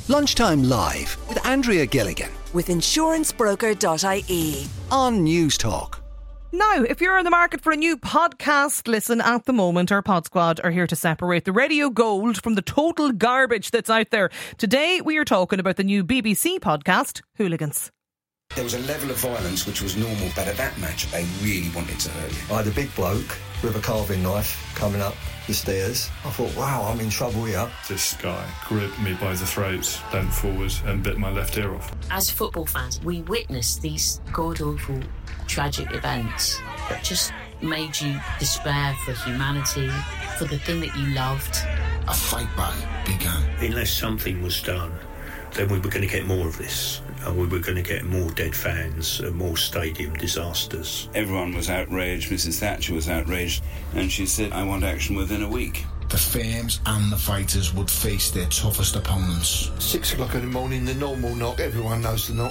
Lunchtime Live with Andrea Gilligan with insurancebroker.ie on News Talk. Now, if you're in the market for a new podcast listen at the moment, our Pod Squad are here to separate the radio gold from the total garbage that's out there. Today, we are talking about the new BBC podcast, Hooligans. There was a level of violence which was normal, but at that match, they really wanted to hurt you. I had a big bloke with a carving knife coming up the stairs. I thought, wow, I'm in trouble here. This guy gripped me by the throat, bent forward and bit my left ear off. As football fans, we witnessed these god-awful, tragic events that just made you despair for humanity, for the thing that you loved. A fight back began. Unless something was done, then we were going to get more of this. And we were going to get more dead fans and more stadium disasters. Everyone was outraged. Mrs. Thatcher was outraged. And she said, I want action within a week. The firms and the fighters would face their toughest opponents. 6 o'clock in the morning, the normal knock. Everyone knows the knock.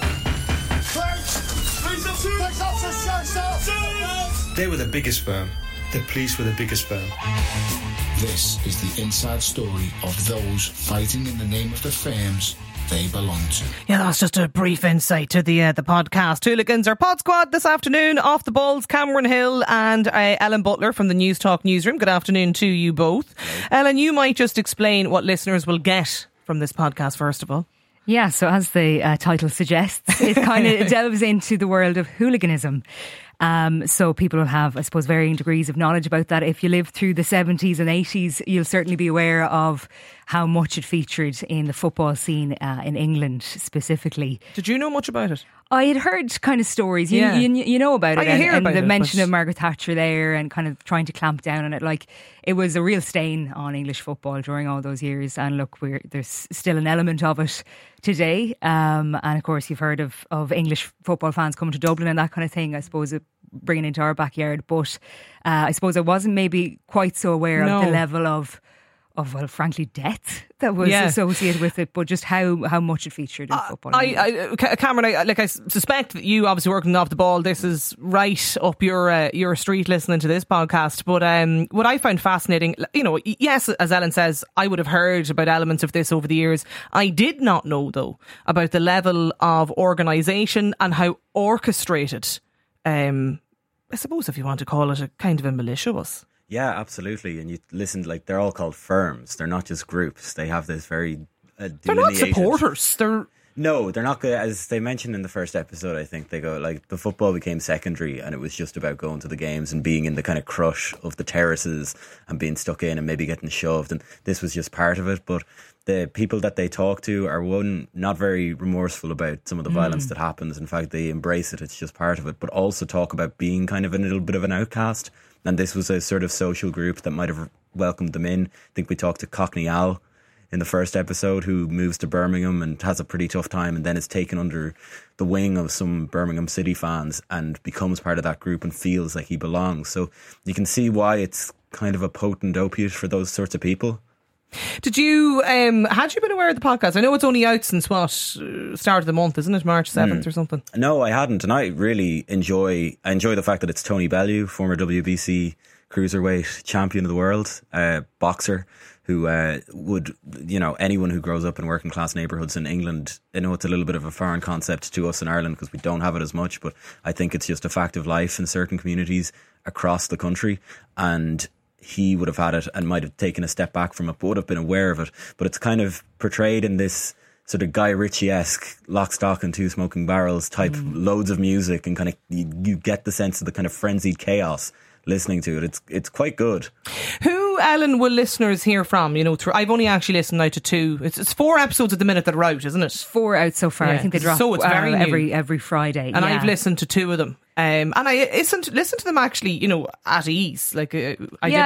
They were the biggest firm. The police were the biggest firm. This is the inside story of those fighting in the name of the firms they belong to. Yeah, that's just a brief insight to the podcast. Hooligans, our Pod Squad this afternoon. Off the balls, Cameron Hill and Ellen Butler from the News Talk newsroom. Good afternoon to you both. Ellen, you might just explain what listeners will get from this podcast first of all. Yeah, so as the title suggests, it kind of delves into the world of hooliganism. So people will have, I suppose, varying degrees of knowledge about that. If you lived through the 70s and 80s, you'll certainly be aware of how much it featured in the football scene in England specifically. Did you know much about it? I had heard kind of stories. You know about it. And the mention of Margaret Thatcher there and kind of trying to clamp down on it. Like, it was a real stain on English football during all those years. And look, there's still an element of it today. And of course, you've heard of English football fans coming to Dublin and that kind of thing. I suppose bringing it into our backyard. But I suppose I wasn't maybe quite so aware of the level of well, frankly, death that was associated with it, but just how much it featured in football. Cameron, I suspect that you obviously working off the ball. This is right up your street listening to this podcast. But what I found fascinating, yes, as Ellen says, I would have heard about elements of this over the years. I did not know, though, about the level of organisation and how orchestrated, I suppose if you want to call it, a kind of a militia was. Yeah, absolutely. And you listen, they're all called firms. They're not just groups. They have this very They're not supporters. No, they're not good. As they mentioned in the first episode, I think they go, the football became secondary and it was just about going to the games and being in the kind of crush of the terraces and being stuck in and maybe getting shoved. And this was just part of it. But the people that they talk to are, not very remorseful about some of the violence that happens. In fact, they embrace it. It's just part of it. But also talk about being kind of a little bit of an outcast. And this was a sort of social group that might have welcomed them in. I think we talked to Cockney Al in the first episode, who moves to Birmingham and has a pretty tough time and then is taken under the wing of some Birmingham City fans and becomes part of that group and feels like he belongs. So you can see why it's kind of a potent opiate for those sorts of people. Did you, had you been aware of the podcast? I know it's only out since start of the month, isn't it? March 7th or something? No, I hadn't. And I really enjoy the fact that it's Tony Bellew, former WBC cruiserweight champion of the world, boxer, who would, anyone who grows up in working class neighbourhoods in England, I know it's a little bit of a foreign concept to us in Ireland because we don't have it as much, but I think it's just a fact of life in certain communities across the country. And he would have had it and might have taken a step back from it, but would have been aware of it. But it's kind of portrayed in this sort of Guy Ritchie-esque Lock, Stock and Two Smoking Barrels type, loads of music, and kind of you get the sense of the kind of frenzied chaos listening to it. It's quite good. Who, Ellen, will listeners hear from? I've only actually listened now to 2. It's 4 episodes at the minute that are out, isn't it? 4 out so far. Yeah. I think they drop so it's very every Friday. And I've listened to 2 of them. And I listened to them actually, at ease. they're,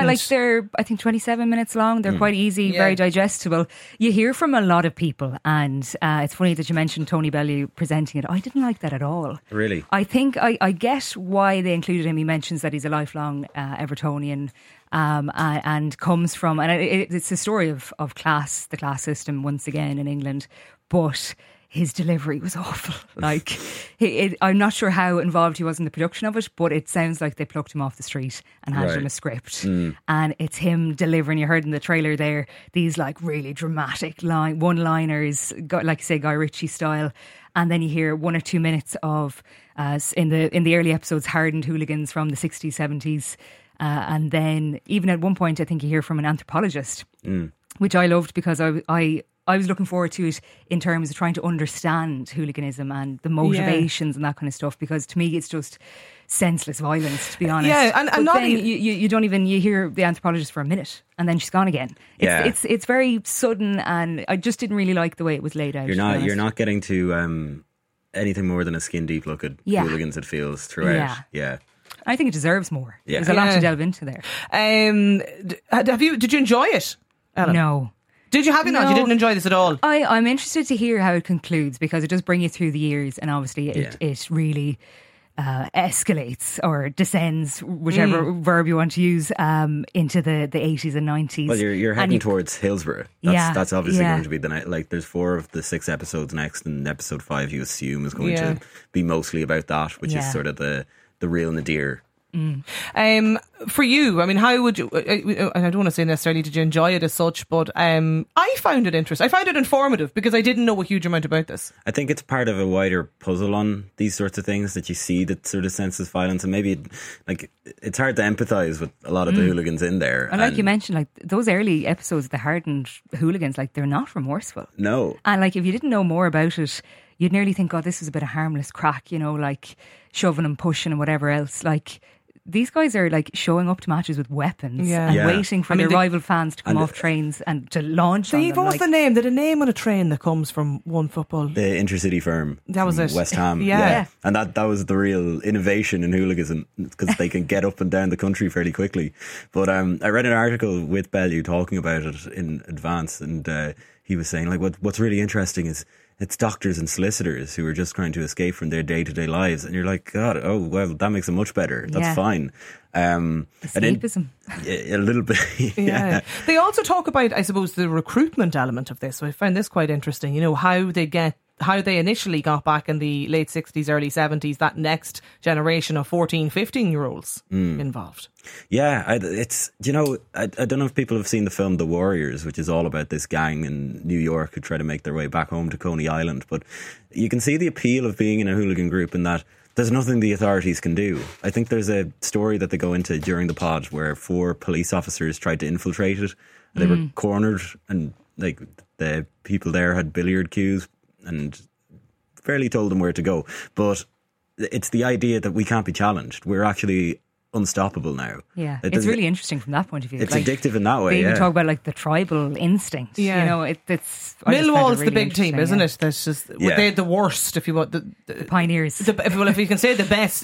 I think 27 minutes long. They're quite easy, very digestible. You hear from a lot of people, and it's funny that you mentioned Tony Bellew presenting it. I didn't like that at all. Really? I think I get why they included him. He mentions that he's a lifelong Evertonian, and comes from, and it's a story of class, the class system once again in England, but his delivery was awful. Like, I'm not sure how involved he was in the production of it, but it sounds like they plucked him off the street and handed him a script. And it's him delivering, you heard in the trailer there, these like really dramatic one-liners, like you say, Guy Ritchie style. And then you hear 1 or 2 minutes of, in the early episodes, hardened hooligans from the 60s, 70s. And then even at one point, I think you hear from an anthropologist, which I loved because I was looking forward to it in terms of trying to understand hooliganism and the motivations and that kind of stuff, because to me it's just senseless violence, to be honest. Yeah, and not then you don't even, you hear the anthropologist for a minute and then she's gone again. It's very sudden, and I just didn't really like the way it was laid out. You're not getting to anything more than a skin deep look at hooligans, it feels, throughout. Yeah. I think it deserves more. There's a lot to delve into there. Did you enjoy it, Ellen? No. Did you have it? No, you didn't enjoy this at all. I'm interested to hear how it concludes, because it does bring you through the years, and obviously it really escalates or descends, whichever verb you want to use, into the 80s and 90s. Well, you're heading towards Hillsborough. That's obviously going to be the night. Like, there's 4 of the 6 episodes next, and episode 5 you assume is going to be mostly about that, which is sort of the real nadir. For you, I mean, how would you, I don't want to say necessarily did you enjoy it as such, but I found it interesting. I found it informative because I didn't know a huge amount about this. I think it's part of a wider puzzle on these sorts of things, that you see that sort of senseless violence, and maybe it's hard to empathise with a lot of the hooligans in there. And like you mentioned, like those early episodes of the hardened hooligans, like they're not remorseful. No. And like if you didn't know more about it, you'd nearly think, oh, this was a bit of harmless crack, like shoving and pushing and whatever else. Like, these guys are like showing up to matches with weapons and waiting for their rival fans to come off trains and to launch on them. What was the name? Did a name on a train that comes from one football? The Intercity Firm. That was it. West Ham. Yeah. And that was the real innovation in hooliganism, because they can get up and down the country fairly quickly. But I read an article with Bellew talking about it in advance, and he was saying, like, what's really interesting is it's doctors and solicitors who are just trying to escape from their day-to-day lives. And you're like, God, oh, well, that makes it much better. That's fine. Escapism. A little bit, yeah. They also talk about, I suppose, the recruitment element of this. So I found this quite interesting, how they initially got back in the late 60s, early 70s, that next generation of 14, 15-year-olds involved. Yeah, I don't know if people have seen the film The Warriors, which is all about this gang in New York who try to make their way back home to Coney Island. But you can see the appeal of being in a hooligan group in that there's nothing the authorities can do. I think there's a story that they go into during the pod where 4 police officers tried to infiltrate it. They were cornered, and like the people there had billiard cues and fairly told them where to go. But it's the idea that we can't be challenged. We're actually unstoppable now. Yeah, it's really interesting from that point of view. It's addictive in that way. They even talk about like the tribal instinct. Yeah, it's Millwall's really the big team, isn't it? That's just they're the worst, if you want. The pioneers. If you can say the best,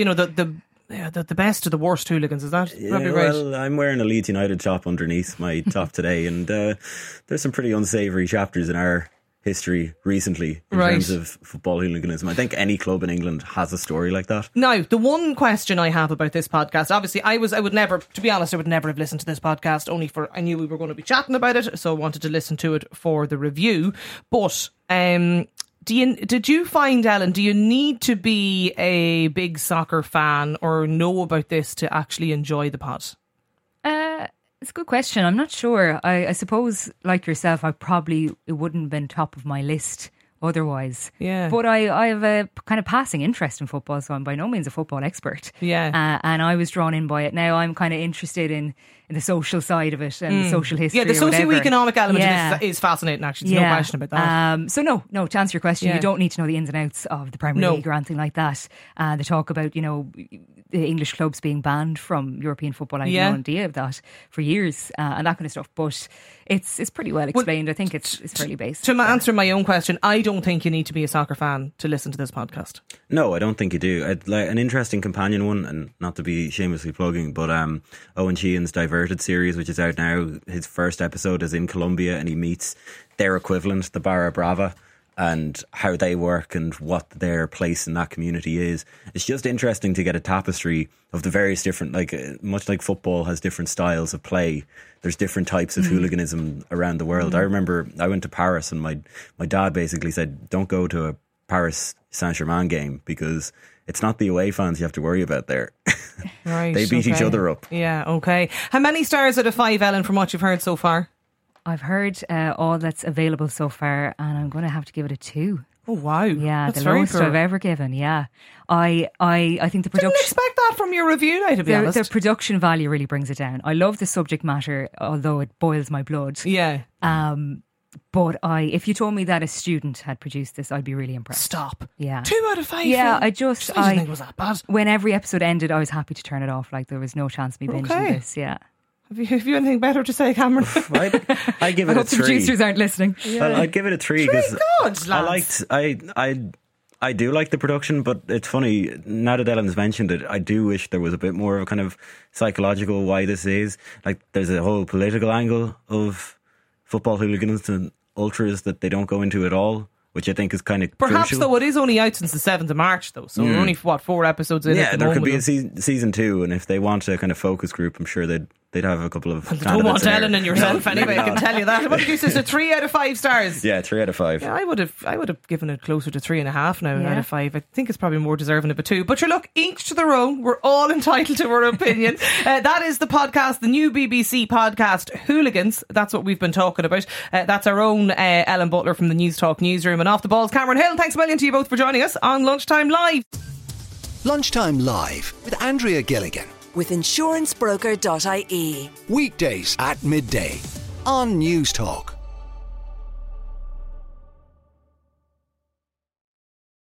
the best of the worst hooligans, is that probably right? Well, I'm wearing a Leeds United top underneath my top today, and there's some pretty unsavoury chapters in our history recently in terms of football hooliganism. I think any club in England has a story like that. Now, the one question I have about this podcast, obviously I would never have listened to this podcast, I knew we were going to be chatting about it, so I wanted to listen to it for the review. But did you find, Ellen, do you need to be a big soccer fan or know about this to actually enjoy the pod? It's a good question. I'm not sure. I suppose, like yourself, it wouldn't have been top of my list otherwise. Yeah. But I have a kind of passing interest in football, so I'm by no means a football expert. Yeah. And I was drawn in by it. Now I'm kind of interested in the social side of it and the social history. Yeah, the socio-economic element of this is fascinating, actually. There's no question about that. So no, to answer your question, you don't need to know the ins and outs of the Premier League or anything like that. They talk about, the English clubs being banned from European football. I had no idea of that for years and that kind of stuff. But it's pretty well explained. I think it's fairly basic. To answer my own question, I don't think you need to be a soccer fan to listen to this podcast. No, I don't think you do. An interesting companion one, and not to be shamelessly plugging, but Owen Sheehan's Diverted series, which is out now, his first episode is in Colombia and he meets their equivalent, the Barra Brava. and how they work and what their place in that community is. It's just interesting to get a tapestry of the various different, like much like football has different styles of play, there's different types of hooliganism around the world. I remember I went to Paris and my dad basically said, don't go to a Paris Saint-Germain game because it's not the away fans you have to worry about there. Right, they beat each other up. Yeah, okay. How many stars out of 5, Ellen, from what you've heard so far? I've heard all that's available so far, and I'm going to have to give it a 2. Oh wow! Yeah, that's the lowest I've ever given. Yeah, I think the production. Didn't expect that from your review, now, to be honest. The production value really brings it down. I love the subject matter, although it boils my blood. Yeah. But if you told me that a student had produced this, I'd be really impressed. Stop. Yeah. 2 out of 5. Yeah, I didn't think it was that bad. When every episode ended, I was happy to turn it off. Like there was no chance of me binging this. Yeah. Have you anything better to say, Cameron? I give it a 3. The producers aren't listening. Yeah. Well, I'd give it a 3 because I do like the production, but it's funny, now that Ellen's mentioned it, I do wish there was a bit more of a kind of psychological why this is. Like there's a whole political angle of football hooligans and ultras that they don't go into at all, which I think is kind of perhaps crucial. Though it is only out since the 7th of March though, so we're only 4 episodes in. Yeah, there could be a season 2, and if they want a kind of focus group, I'm sure they'd have a couple of. Well, they don't want Ellen and yourself anyway. I can tell you that. What did you say? So 3 out of 5 stars. Yeah, 3 out of 5. Yeah, I would have given it closer to 3.5 now out of 5. I think it's probably more deserving of a 2. But look, each to their own. We're all entitled to our opinion. That is the podcast, the new BBC podcast, Hooligans. That's what we've been talking about. That's our own Ellen Butler from the News Talk newsroom, and off the balls, Cameron Hill. Thanks a million to you both for joining us on Lunchtime Live. Lunchtime Live with Andrea Gilligan. With insurancebroker.ie. Weekdays at midday on News Talk.